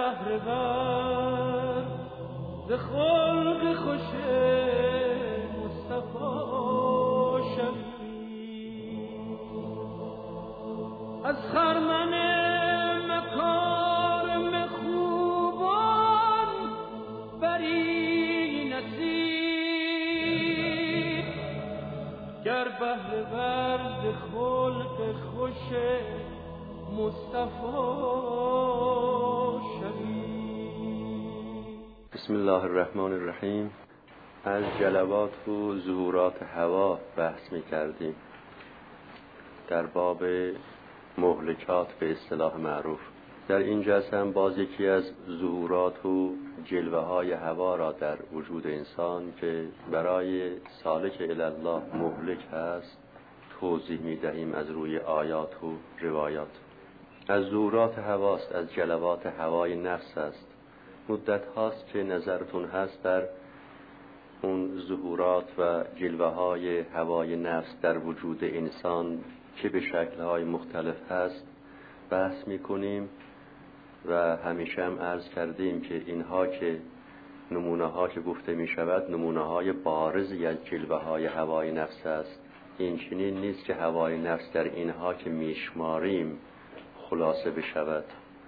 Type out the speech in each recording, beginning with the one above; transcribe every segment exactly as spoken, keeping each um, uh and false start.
بهره ور ز خلق خوش مصطفی شوی، از خرمن مکارم خوبان بری نصیب، گر بهره ور ز خلق خوش مصطفی شوی. بسم الله الرحمن الرحیم. از جلوات و ظهورات هوا بحث می کردیم در باب مهلکات به اصطلاح معروف. در این جلسه هم باز یکی از ظهورات و جلوه های هوا را در وجود انسان که برای سالک الله مهلک هست توضیح می دهیم از روی آیات و روایات. از ظهورات هواست، از جلوات هوای نفس است. مدت هاست که نظرتون هست در اون ظهورات و جلوه های هوای نفس در وجود انسان که به شکل های مختلف هست بحث می کنیم و همیشه هم عرض کردیم که اینها که نمونه ها که گفته می شود نمونه های بارزی از جلوه های هوای نفس است. این چنین نیست که هوای نفس در اینها که میشماریم خلاصه بشود.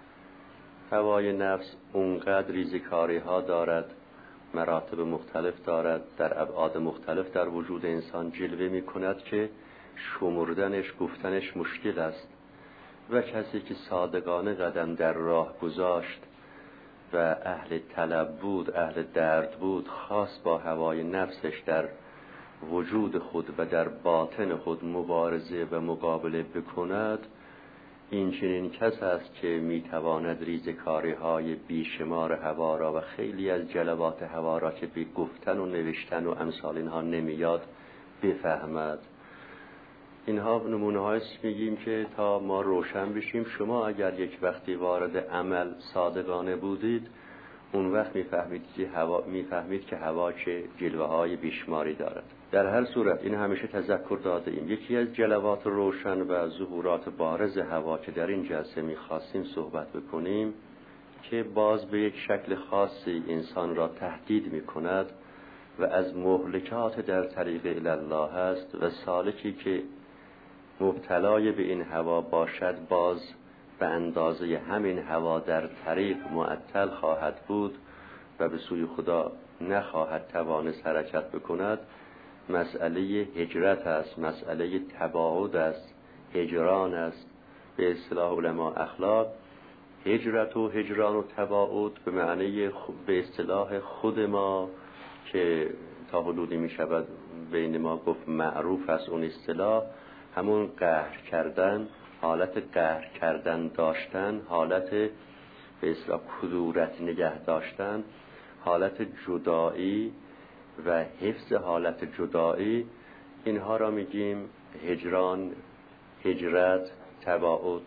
هوای نفس اونقدر ریزکاری ها دارد، مراتب مختلف دارد، در ابعاد مختلف در وجود انسان جلوه می کند که شمردنش گفتنش مشکل است و کسی که صادقانه قدم در راه گذاشت و اهل طلب بود، اهل درد بود، خاص با هوای نفسش در وجود خود و در باطن خود مبارزه و مقابله بکند، این چنین کس است که میتواند ریزکاری های بیشمار هوا را و خیلی از جلوات هوا را که به گفتن و نوشتن و امثال اینها نمیاد بفهمد. اینها نمونه هایست میگیم که تا ما روشن بشیم. شما اگر یک وقتی وارد عمل صادقانه بودید اون وقت میفهمید که هوا میفهمید که هوا چه جلوه های بیشماری دارد. در هر صورت این همیشه تذکر داده ایم. یکی از جلوات روشن و ظهورات بارز هوا که در این جلسه میخواستیم صحبت بکنیم که باز به یک شکل خاصی انسان را تهدید میکند و از مهلکات در طریق الله هست و سالکی که مبتلای به این هوا باشد باز به اندازه همین هوا در طریق معطل خواهد بود و به سوی خدا نخواهد توانست حرکت بکند. مسئله هجرت است، مسئله تباعد است، هجران است. به اصطلاح علما اخلاق هجرت و هجران و تباعد به معنی به اصطلاح خود ما که تا حدودی می شود بین ما گفت معروف است اون اصطلاح، همون قهر کردن، حالت قهر کردن داشتن، حالت به اصطلاح کدورت نگه داشتن، حالت جدایی و حفظ حالت جدایی، اینها را میگیم هجران، هجرت، تباعد.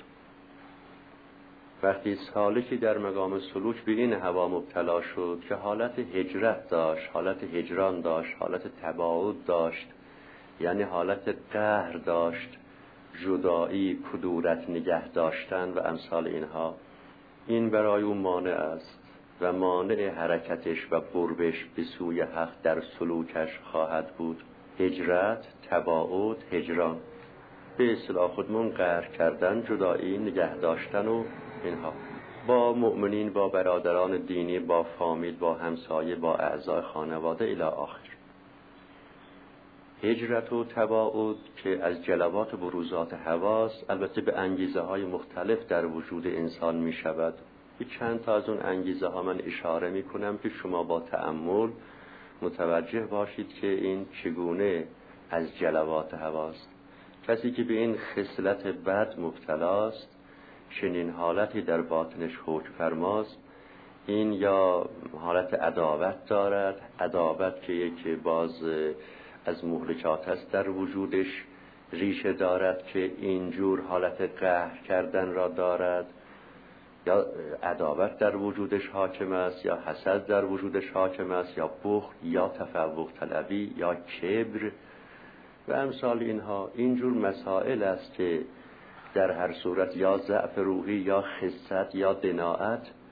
وقتی سالکی در مقام سلوک به این هوا مبتلا شد که حالت هجرت داشت، حالت هجران داشت، حالت تباعد داشت، یعنی حالت قهر داشت، جدایی، کدورت نگه داشتن و امثال اینها، این برای اون مانع است و مانع حرکتش و قربش به سوی حق در سلوکش خواهد بود. هجرت، تباعد، هجران، به اصطلاح خودمون قهر کردن، جدایی، نگه داشتن و اینها با مؤمنین، با برادران دینی، با فامیل، با همسایه، با اعضای خانواده الی آخر. هجرت و تباعد که از جلوات بروزات هواست، البته به انگیزه های مختلف در وجود انسان می شود. به چند تا از اون انگیزه ها من اشاره می کنم که شما با تأمل متوجه باشید که این چگونه از جلوات هواست. کسی که به این خصلت بد مبتلاست، چنین حالتی در باطنش حکم فرماست، این یا حالت عداوت دارد، عداوت که یکی باز از مهلکات است در وجودش ریشه دارد که اینجور حالت قهر کردن را دارد، یا عداوت در وجودش حاکم است، یا حسد در وجودش حاکم است، یا بخل، یا تفوق طلبی، یا کبر و امثال اینها. اینجور مسائل است که در هر صورت یا ضعف روحی یا خست یا دناعت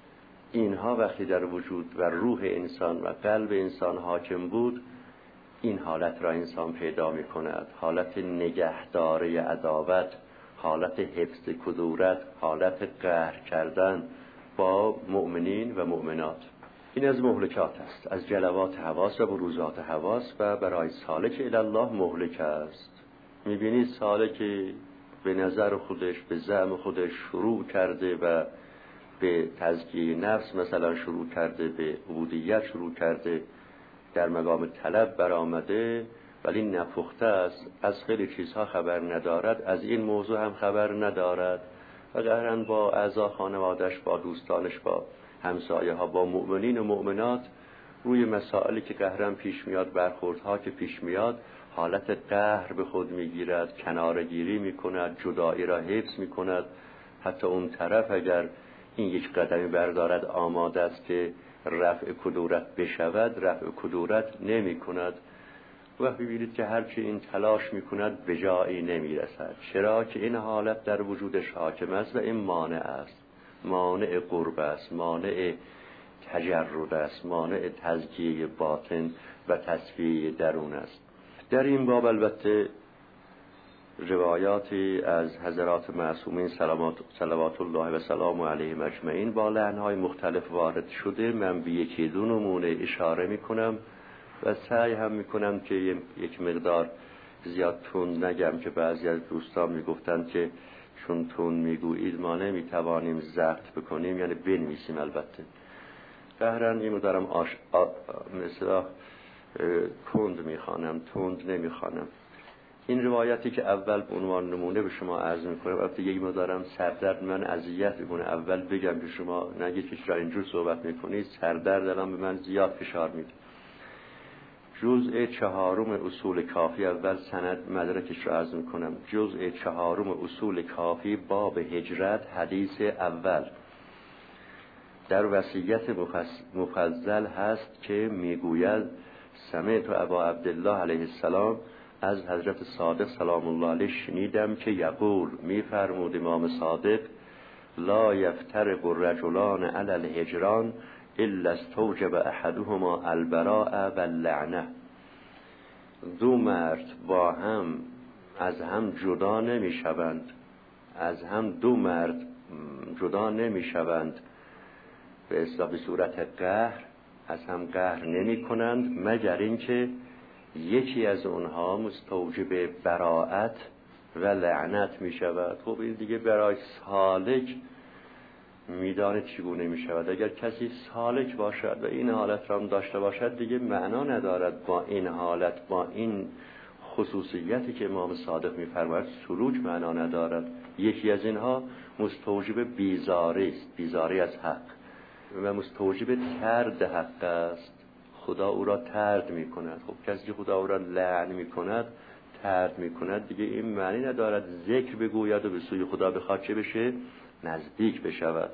اینها وقتی در وجود و روح انسان و قلب انسان حاکم بود، این حالت را انسان پیدا می کند، حالت نگهداری عداوت، حالت حفظ کدورت، حالت قهر کردن با مؤمنین و مؤمنات. این از مهلکات است، از جلوات حواس و بروزات حواس و برای سالک الله مهلک است. میبینید سالک به نظر خودش، به زعم خودش شروع کرده و به تزکیه نفس مثلا شروع کرده، به عبودیت شروع کرده، در مقام طلب برآمده، ولی نپخته است، از خیلی چیزها خبر ندارد، از این موضوع هم خبر ندارد و قهرن با اعضا خانوادش، با دوستانش، با همسایه ها، با مؤمنین و مؤمنات روی مسائلی که قهرن پیش میاد، برخوردها که پیش میاد، حالت قهر به خود میگیرد، کنارگیری میکند، جدایی را حفظ میکند. حتی اون طرف اگر این یک قدمی بردارد آماده است که رفع کدورت بشود، رفع کدورت نمی کند و ببینید که هرچی این تلاش می کند به جایی نمی رسد. چرا که این حالت در وجودش حاکم است و این مانع است، مانع قرب است، مانع تجرد است، مانع تزکیه باطن و تصفیه درون است. در این باب البته روایاتی از حضرات معصومین صلوات الله و سلام علیهم اجمعین با لحن‌های مختلف وارد شده. من به یکی دو نمونه اشاره میکنم و سعی هم میکنم که یک مقدار زیاد تند نگم، که بعضی از دوستان میگفتند که چون تند میگویید ما نمیتوانیم ضبط بکنیم، یعنی بنویسیم. البته قهرن این دارم آش... آ... مثلا کند میخوانم، تند نمیخوانم. این روایتی که اول به عنوان نمونه به شما عرض میکنم، البته یک مقدارم سردرد من اذیت میکنه اول بگم که شما نگید که چرا اینجور صحبت میکنید، سردرد الان به من زیاد فشار میده. جزء چهارم اصول کافی، اول سند مدرکش رو عرض میکنم. جزء چهارم اصول کافی، باب هجرت، حدیث اول در وصیت مفضل هست که میگوید سمعت ابا عبدالله علیه السلام، از حضرت صادق سلام الله علیه شنیدم که یقول، میفرمود امام صادق، لا یفترق الرجلان علی الهجران الا استوجب احدهما البراء واللعنه. دو مرد با هم از هم جدا نمی شوند، از هم دو مرد جدا نمی شوند به اصطلاح به صورت قهر، از هم قهر نمی کنند مگر اینکه یکی از اونها مستوجب براءت و لعنت می شود. خب این دیگه برای سالک میدانه چگونه می شود. اگر کسی سالک باشد و این حالت را هم داشته باشد، دیگه معنا ندارد با این حالت، با این خصوصیتی که امام صادق می فرماید سلوک معنا ندارد. یکی از اینها مستوجب بیزاری است، بیزاری از حق، و مستوجب ترد حق است. خدا او را ترد می کند. خب کسی که خدا او را لعن می کند، ترد می کند، دیگه این معنی ندارد ذکر بگوید و به سوی خدا بخواد چه بشه؟ نزدیک بشود.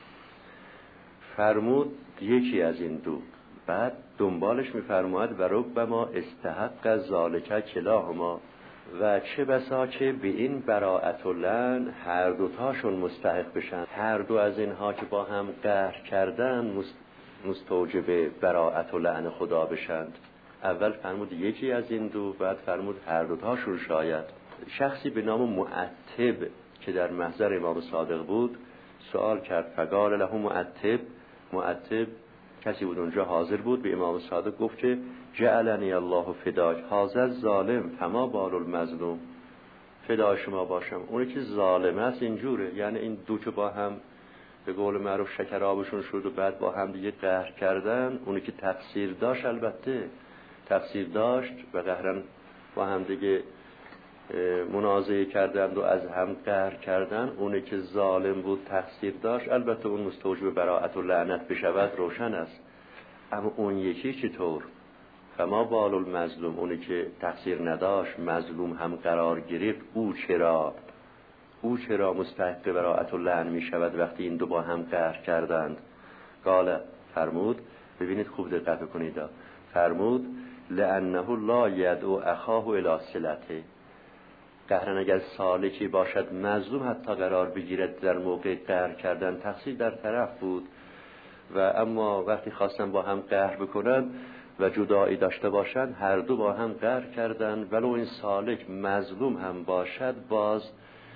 فرمود یکی از این دو. بعد دنبالش می فرماید و ربما استحق ذالک کلاهما، و چه بسا که به این براءت و لعن هر دوتاشون مستحق بشن. هر دو از اینها که با هم قهر کردن مستوجب براءت و لعن خدا بشند. اول فرمود یکی از این دو، بعد فرمود هر دوتاشون. شاید شخصی به نام معتب که در محضر امام صادق بود سوال کرد، فقال له معتب، معتب کسی بود اونجا حاضر بود، به امام صادق گفت که جعلنی الله فداک هذا ظالم فما بال المظلوم، فدای شما باشم، اونی که ظالم است اینجوره. یعنی این دو که با هم به قول معروف شکر آبشون شد و بعد با هم دیگه قهر کردن، اونی که تقصیر داشت، البته تقصیر داشت و قهرن با هم دیگه منازعه کردند و از هم قهر کردن، اونی که ظالم بود تقصیر داشت، البته اون مستوجب براءت و لعنت بشود روشن است. اما اون یکی چطور؟ فما بال المظلوم، اونی که تقصیر نداشت مظلوم هم قرار گرفت، او چرا او چرا مستحق براءت و لعن می شود وقتی این دو با هم قهر کردند؟ قال، فرمود، ببینید خوب دقت کنید، فرمود لانه لا یدعو اخاه الی صلته. قهرن اگر سالکی باشد مظلوم حتی قرار بگیرد در موقع قهر کردن، تقصیر در طرف بود، و اما وقتی خواستن با هم قهر بکنن و جدایی داشته باشن، هر دو با هم قهر کردن، ولو این سالک مظلوم هم باشد باز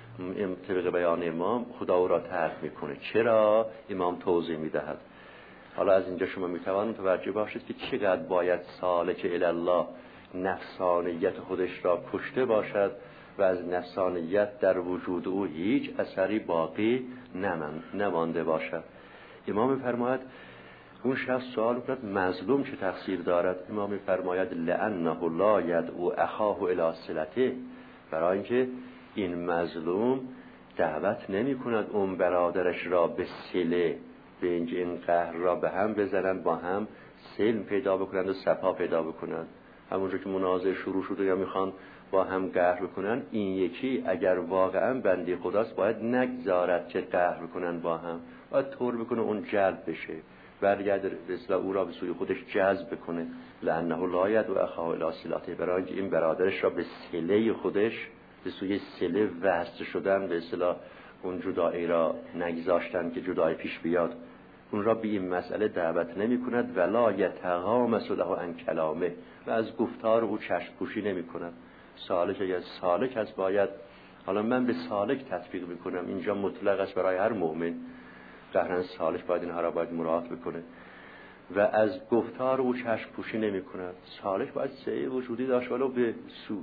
طبق بیان امام خدا او را ترک میکنه. چرا؟ امام توضیح میدهد. حالا از اینجا شما میتوانید متوجه باشید که چقدر باید سالک الله نفسانیت خودش را کشته باشد و از نفسانیت در وجود او هیچ اثری باقی نمانده باشد. امام میفرماید اون شخص سوال کرد مظلوم چه تقصیر دارد؟ امام میفرماید لأنه لا یدعو اخاه الی صلته، برای اینکه این مظلوم دعوت نمی کند اون برادرش را به صله، به اینکه این قهر را به هم بزنند، با هم سلم پیدا بکنند و صفا پیدا بکنند. همونجور که مناظره شروع شده یا میخوان با هم قهر بکنن، این یکی اگر واقعا بنده خداست باید نگذارد که قهر بکنن با هم، باید طور بکنه اون جلب بشه، برگرد رسلا او را به سوی خودش جذب بکنه. لأنه لا یدعو اخاه الی صلته، برای اینکه این برادرش را به صله خودش، به سوی صله وصل شدن، به اصطلاح اون جدایی را نگذاشتن که جدایی پیش بیاد، اون را به این مسئله دعوت نمی کند. ولا یتغامس له عن کلامه، و از گفتار او چشم پوشی نمی کند. سالک اگر سالک هست باید، حالا من به سالک تطبیق می کنم، اینجا مطلق است برای هر مؤمن، قهرن سالک باید اینها را باید مراعات بکنه و از گفتار او چشم پوشی نمی کند. سالک باید سعی وجودی داشت، ولو به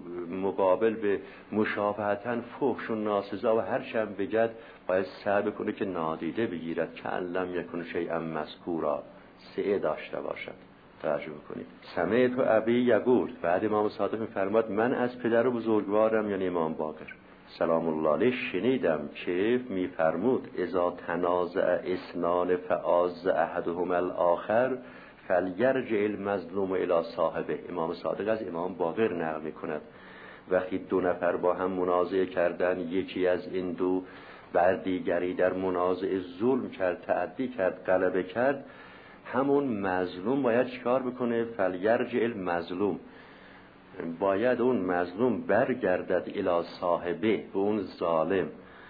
مقابل به مشابهتاً فحش و ناسزا و هر چند بگد باید سعی بکنه که نادیده بگیرد، که علم یکن شیئا مذکورا، سعی داشته باشد. ترجمه کنید. سمعت ابی یقول، بعد امام صادق می‌فرماد من از پدر و بزرگوارم یعنی امام باقر سلام الله علیه شنیدم که می‌فرمود اذا تنازع اثنان فعاز احدهما الاخر فلیرجع المظلوم الی صاحبه. امام صادق از امام باقر نقل می‌کند وقتی دو نفر با هم منازعه کردن، یکی از این دو بر دیگری در منازعه ظلم کرد، تعدی کرد، غلبه کرد، همون مظلوم باید چیکار بکنه؟ فلیرجع المظلوم، باید اون مظلوم برگردد الی صاحبه، به اون ظالم،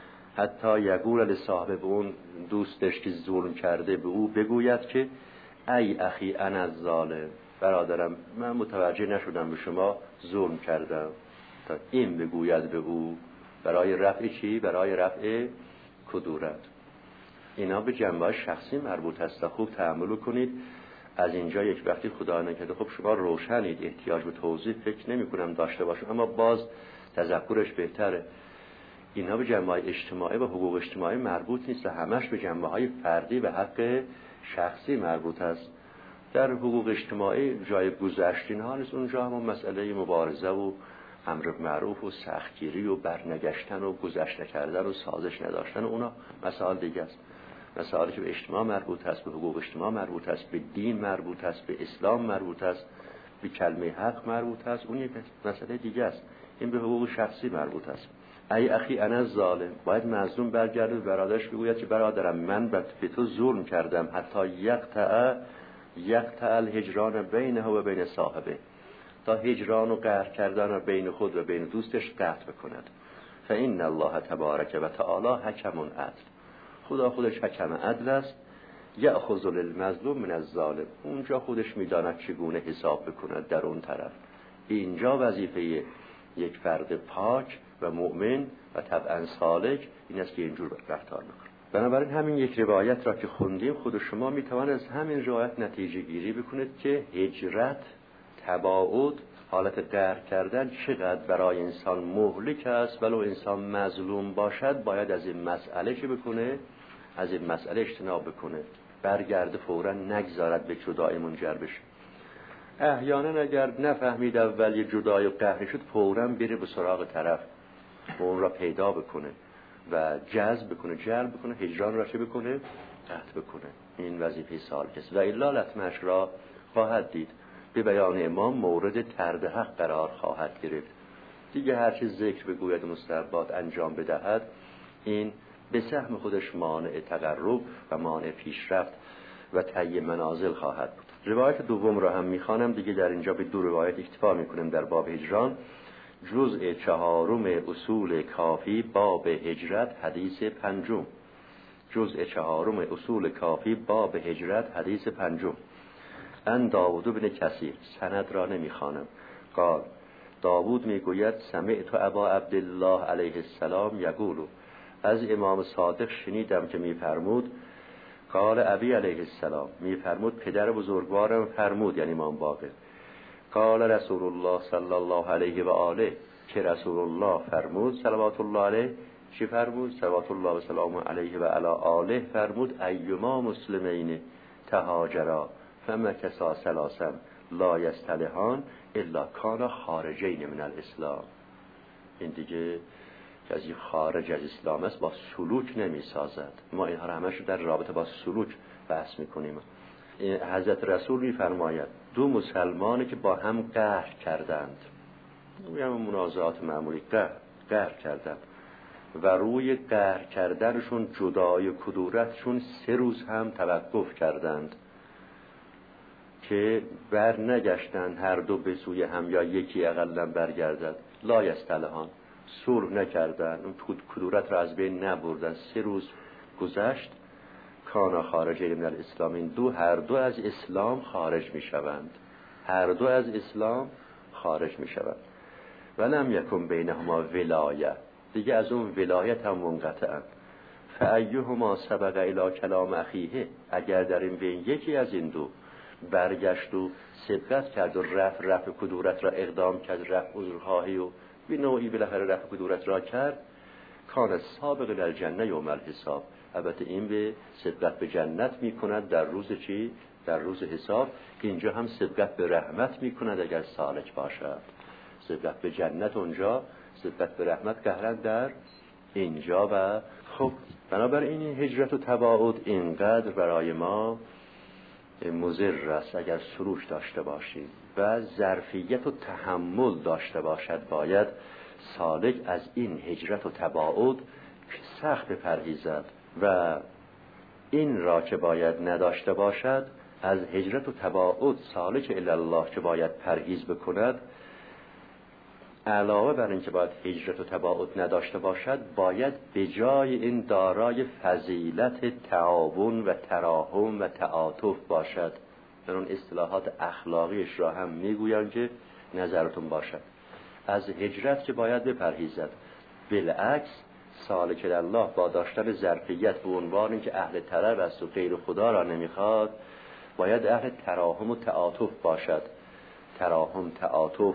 حتی یقول لصاحبه، به اون دوستش که ظلم کرده به او بگوید که ای اخی انا الظالم، برادرم من متوجه نشدم به شما ظلم کردم، تا این بگوید به او، برای رفع چی؟ برای رفع کدورت. اینا به جنبه شخصی مربوط است، خوب تأمل کنید. از اینجا یک وقتی خدا نکرده خب شما روشنید، احتیاج به توضیح فکر نمی کنم داشته باشم، اما باز تذکرش بهتره. اینا به جنبه اجتماعی و حقوق اجتماعی مربوط نیست، همش به جنبه های فردی و حق شخصی مربوط است. در حقوق اجتماعی جای گذشتین ها نیست، اونجا هم مسئله مبارزه و امر معروف و سختگیری و برنگشتن و گذشته کردن و سازش نداشتن، اونا مسائل دیگه است. مسائلی که به اجتماع مربوط است، به حقوق اجتماع مربوط است، به دین مربوط است، به اسلام مربوط است، به کلمه حق مربوط است، اون یک مسئله دیگه است. این به حقوق شخصی مربوط است. ای اخی انا الظالم، باید مظلوم برگرده به برادرش بگوید که برادرم من به تو ظلم کردم، حتی یقطع یقطع الهجران بینه و بین صاحبه، تا هجران و قهر کردن بین خود و بین دوستش قطع بکند. فإن الله تبارک و تعالی حکم عدل، خدا خودش حکم عدل است. یأخذ المظلوم من الظالم، اونجا خودش میداند چگونه حساب بکند در اون طرف. اینجا وظیفه یک فرد پاک و مؤمن و طبعا سالک این است که اینجور رفتار بکنه. بنابراین همین یک روایت را که خوندیم، خود شما میتوانید از همین روایت نتیجه گیری بکنید که هجرت، تباعد، حالت قهر کردن چقدر برای انسان مهلک است. ولو انسان مظلوم باشد باید از این مسئله چه بکنه؟ از این مسئله اجتناب بکنه، برگرده فوراً، نگذارد به جدایی منجر بشه. احیانا اگر نفهمید اول یه جدایی و قهر شد، فوراً بره به سراغ طرف و اون را پیدا بکنه و جذب بکنه، جلب بکنه، هجران را چه بکنه؟ قطع بکنه. این وظیفه سالک است. و الا لطمش را خواهد دید، به بیان امام مورد طرد حق قرار خواهد گرفت. دیگه هر چیز ذکر بگوید مستحبات انجام بدهد، این به سهم خودش مانع تقرب و مانع پیشرفت و طی منازل خواهد بود. روایت دوم را هم میخوانم دیگه، در اینجا به دو روایت اکتفا میکنیم در باب هجران. جزء چهارم اصول کافی، باب هجرت، حدیث پنجم. جزء چهارم اصول کافی باب هجرت حدیث پنجم. ان داوود بن کثیر، سند را نمیخوانم، قال داوود میگوید سمعت ابا عبدالله علیه السلام یقول، از امام صادق شنیدم که میفرمود، قال ابی علیه السلام، میفرمود پدر بزرگوارم فرمود، یعنی امام باقر، قال رسول الله صلی الله علیه و آله، که رسول الله فرمود صلوات الله علیه، چی فرمود؟ صلوات الله و سلام علیه و علی آله فرمود ایما مسلمین تهاجرا فمکثا ثلاثا لا یصطلحان الا کانا خارجین من الاسلام. این دیگه که از این خارج از اسلام است با سلوک نمی سازد. ما اینها را همش در رابطه با سلوک بحث میکنیم. حضرت رسول میفرماید دو مسلمانی که با هم قهر کردند، میگم منازعات معمولی، قهر قهر کردند و روی قهر کردنشون جدای کدورتشون سه روز هم توقف کردند که بر نگشتند هر دو به سوی هم یا یکی اقلا برگردد، لا یصطلحان، صلح نکردند، اون کدورت را از بین نبردند، سه روز گذشت، کانا خارجین من الاسلام، این دو هر دو از اسلام خارج می شوند، هر دو از اسلام خارج می شوند. ولم یکن بینهما ولایه، دیگه از اون ولایت هم منقطعند. فایهما سبق الی کلام اخیه، اگر در این بین یکی از این دو برگشت و سبقت کرد و رفع رفع کدورت را اقدام کرد، رفع عذرخواهی و به نوعی بالاخره رفع کدورت را کرد، کان سابق للجنه یوم الحساب، البته این به سبقت به جنت می کند در روز چی؟ در روز حساب. اینجا هم سبقت به رحمت می کند اگر سالک باشد، سبقت به جنت اونجا، سبقت به رحمت قهرن در اینجا. و خب بنابراین هجرت و تباعد اینقدر برای ما مضر است اگر سروش داشته باشیم و ظرفیت و تحمل داشته باشد. باید سالک از این هجرت و تباعد سخت بپرهیزد و این را که باید نداشته باشد، از هجرت و تباعد سالک الی الله که باید پرهیز بکند، علاوه بر این که باید هجرت و تباعد نداشته باشد، باید به جای این دارای فضیلت تعاون و تراحم و تعاطف باشد. در اون اصطلاحات اخلاقیش را هم میگویم که نظرتون باشد. از هجرت که باید بپرهیزد، بالعکس سالک الله با داشتن ظرفیت به عنوان اینکه اهل طلب است و غیر خدا را نمیخواد، باید اهل تراحم و تعاطف باشد. تراحم تعاطف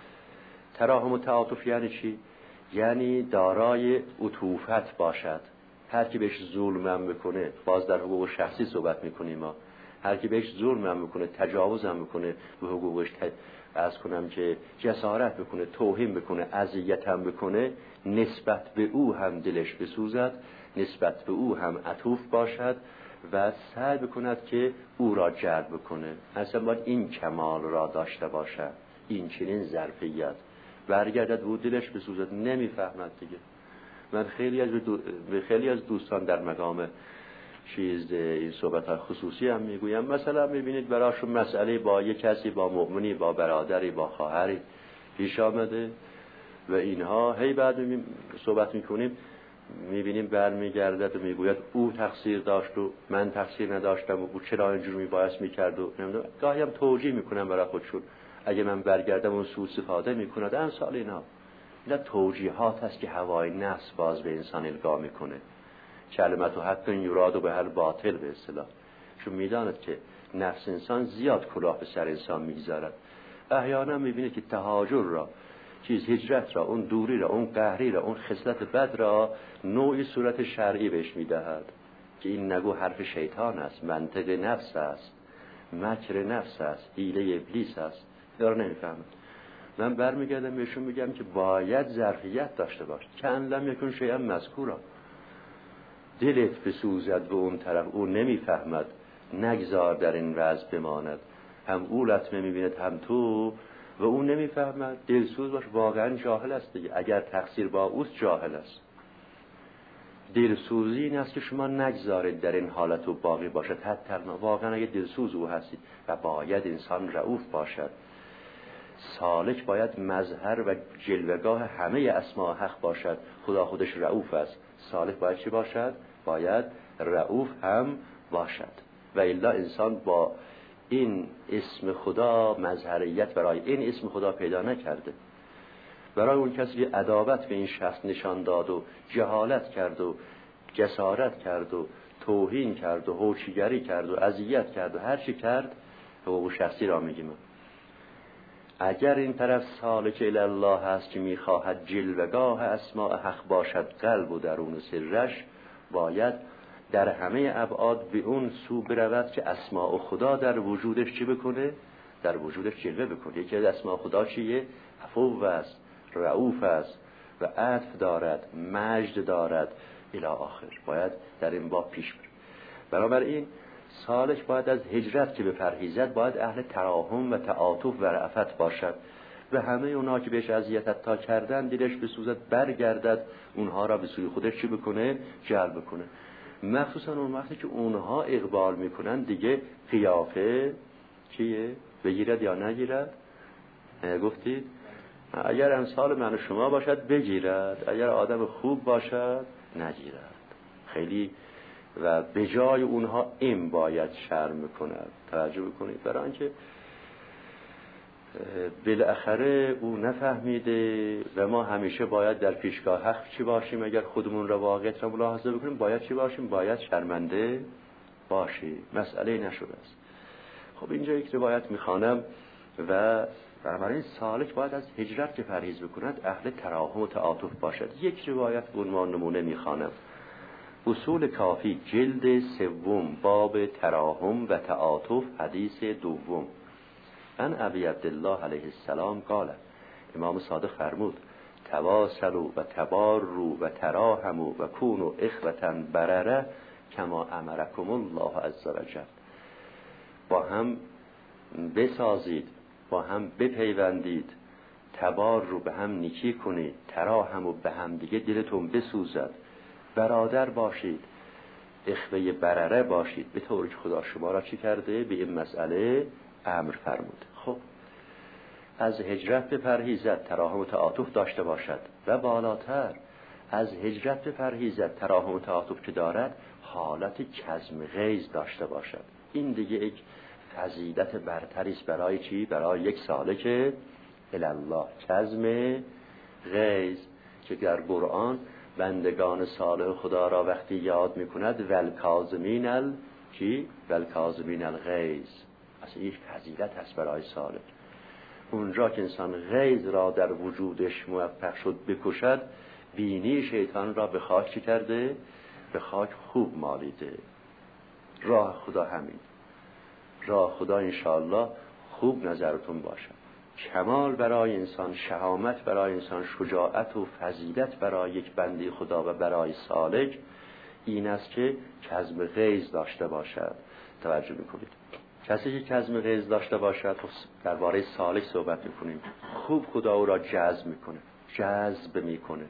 تراحم و تعاطف یعنی چی؟ یعنی دارای عطوفت باشد. هر کی بهش ظلم بکنه، باز در حقوق شخصی صحبت میکنیم ما، هر کی بهش ظلم میکنه، تجاوز هم میکنه به حقوقش، از کنم که جسارت بکنه، توهین بکنه، اذیت هم بکنه، نسبت به او هم دلش بسوزد، نسبت به او هم عطوف باشد و سعی بکند که او را جلب بکنه. اصلا باید این کمال را داشته باشد، این چنین ظرفیت. برگردد و دلش بسوزد، نمیفهمد دیگه. من خیلی از دو... خیلی از دوستان در مقام چیز این صحبت ها خصوصی هم میگویم، مثلا میبینید براشون مسئله با یک کسی، با مؤمنی، با برادری، با خواهری پیش آمده و اینها هی بعد می... صحبت میکنیم، میبینیم برمیگردد و میگوید او تقصیر داشت و من تقصیر نداشتم و او چرا اینجور میبایست میکرد و نمیدونم، گاهی هم توجیه میکنم برای خودشون، اگه من برگردم اون سوء استفاده میکند. امثال اینا اینا توجیهات هست که هوای نفس باز به انسان القا میکنه. کلمت و حق یراد و به هر باطل به اصطلاح، چون میداند که نفس انسان زیاد کلاه به سر انسان میگذارد. احیانا میبینه که تهاجر را، چیز هجرت را، اون دوری را، اون قهری را، اون خصلت بد را نوعی صورت شرعی بهش میدهد که این نگو حرف شیطان است، منطق نفس است، مکر نفس است، حیله ابلیس است. داره نمیفهمد. من برمیگردم بهشون میگم که باید ظرفیت داشته باش، که ان لم یکن شیئا مذکورا، دلت بسوزد به اون طرف، او نمیفهمد، نگذار در این وضع بماند، هم او لطمه میبیند هم تو، و اون نمیفهمد، دلسوز باش، واقعا جاهل است دیگه. اگر تقصیر با اوست جاهل است. دلسوزی این است که شما نگذارید در این حالت و باقی باشد، حتی واقعا اگه دلسوز او هستید. و باید انسان رؤوف باشد. سالک باید مظهر و جلوگاه همه اسماء حق باشد. خدا خودش رؤوف است. سالک باید چی باشد؟ باید رؤوف هم باشد و الا انسان با این اسم خدا مظهریت برای این اسم خدا پیدا نکرده. برای اون کسی که عداوت به این شخص نشان داد و جهالت کرد و جسارت کرد و توهین کرد و هوشیگری کرد و اذیت کرد و هر چی کرد، حقوق شخصی را میگیم. اگر این طرف سالک الی الله هست که میخواهد جلوگاه اسماء حق باشد قلب و درون سرش، باید در همه ابعاد به اون سو برود که اسماء خدا در وجودش چی بکنه؟ در وجودش جلوه بکنه. یکی از اسماء خدا چیه؟ عفو است، رؤوف است و عطف دارد، مجد دارد الی آخر. باید در این باب پیش بره. بنابراین سالک باید از هجرت که بپرهیزد باید اهل تراحم و تعاطف و رأفت باشد و همه اونا که بهش اذیت تا کردن دلش بسوزد، برگردد اونها را به سوی خودش چی بکنه؟ جلب بکنه. مخصوصا اون وقتی که اونها اقبال میکنن دیگه قیافه چیه؟ بگیرد یا نگیرد؟ گفتید اگر امثال من و شما باشد بگیرد، اگر آدم خوب باشد نگیرد. خیلی و به جای اونها این باید شرم کند. توجه بکنید، برای اینکه بالاخره او نفهمیده و ما همیشه باید در پیشگاه حق چی باشیم؟ اگر خودمون را واقعیت را ملاحظه بکنیم باید چی باشیم؟ باید شرمنده باشیم. مسئله نشده است. خب اینجا یک روایت میخوانم و بنابراین سالک باید از هجرت که پرهیز بکند اهل تراحم و تعاطف باشد. یک روایت به عنوان نمونه میخوانم. اصول کافی جلد سوم باب تراحم و تعاطف حدیث دوم. ان ابی عبدالله علیه السلام قال، امام صادق فرمود تواصلوا و تباروا و تراحموا و کونوا اخوة برره کما امرکم الله عز وجل. با هم بسازید، با هم بپیوندید، تبار رو به هم نیکی کنید، تراحم و به هم دیگه دلتون بسوزد، برادر باشید، اخوه برره باشید، به طوری که خدا شما را چی کرده؟ به این مسئله امر فرمود. خب از هجرت بپرهیزد، تراحم و تعاطف داشته باشد و بالاتر از هجرت بپرهیزد، تراحم و تعاطف که دارد حالت کظم غیظ داشته باشد. این دیگه یک فضیلت برتری است برای چی؟ برای یک سالک الی الله. کظم غیظ که در قرآن بندگان صالح خدا را وقتی یاد میکند والکاظمین ال چی؟ والکاظمین الغیظ. اصلا یک فضیلت هست برای سالک. اونجا که انسان غیظ را در وجودش موفق شد بکشد، بینی شیطان را به خاک چی کرده؟ به خاک خوب مالیده. راه خدا همین. راه خدا انشاءالله خوب نظرتون باشد. کمال برای انسان، شهامت برای انسان، شجاعت و فضیلت برای یک بنده خدا و برای سالک این است که کظم غیظ داشته باشد. توجه میکنید. کسی که کظم غیظ داشته باشد، درباره سالک صحبت میکنیم، خوب خدا او را جذب میکنه، جذب میکنه.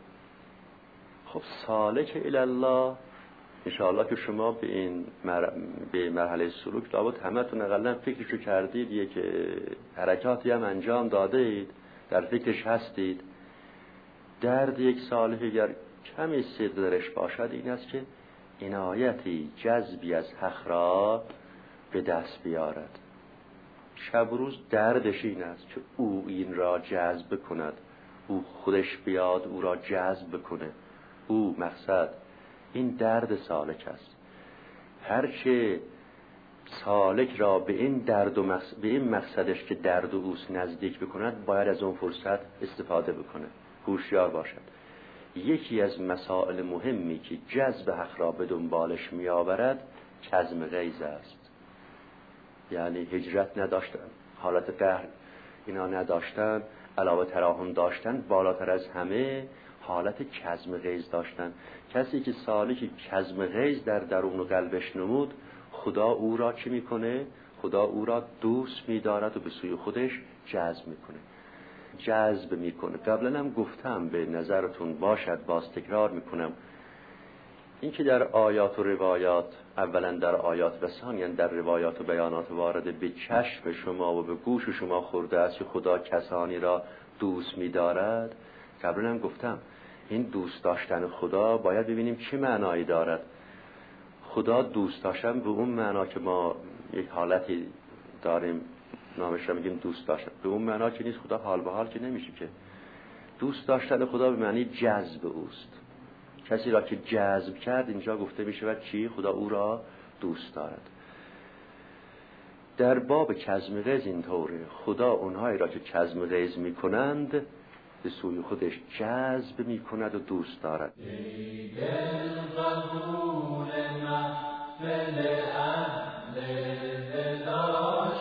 خب سالک الی الله انشاءالله که شما به این مر... به مرحله سلوک لابد همتون اقلا فکرشو کردید، یک حرکاتی هم انجام داده اید، در فکرش هستید. درد یک سالک اگر کمی صدق درش باشد این است که عنایتی جذبی از حق را به دست بیارد. شب روز دردش این است که او این را جذب کند، او خودش بیاد او را جذب کنه. او مقصد این درد سالک است. هرچه سالک را به این درد و مقصد، به این مقصدش که درد و اوست نزدیک بکند، باید از اون فرصت استفاده بکنه، هوشیار باشد. یکی از مسائل مهمی که جذب حق را به دنبالش می آورد کظم غیظ است. یعنی هجرت نداشتن، حالت قهر اینا نداشتن، علاوه تراحم داشتن، بالاتر از همه حالت کظم غیظ داشتن. کسی که سالک کظم غیظ در درون قلبش نمود، خدا او را چی میکنه؟ خدا او را دوست می‌دارد و به سوی خودش جذب میکنه، جذب میکنه. قبلا هم گفتم، به نظرتون باشد باز تکرار میکنم، این که در آیات و روایات، اولا در آیات و ثانیاً در روایات و بیانات وارد به چشم شما و به گوش شما خورده است که خدا کسانی را دوست می‌دارد، قبلا هم گفتم این دوست داشتن خدا باید ببینیم چه معنایی دارد. خدا دوست داشتن به اون معنا که ما یک حالتی داریم نامش رو میگیم دوست داشتن، به اون معنا که نیست. خدا حال به حال که نمیشه که. دوست داشتن خدا به معنی جذب اوست. کسی را که جذب کرد اینجا گفته میشه و چی؟ خدا او را دوست دارد. در باب کظم غیظ اینطوره، خدا اونهایی را که کظم غیظ میکنند به سوی خودش جذب میکند و دوست دارد. ای دل قبول محفل اهل دلدار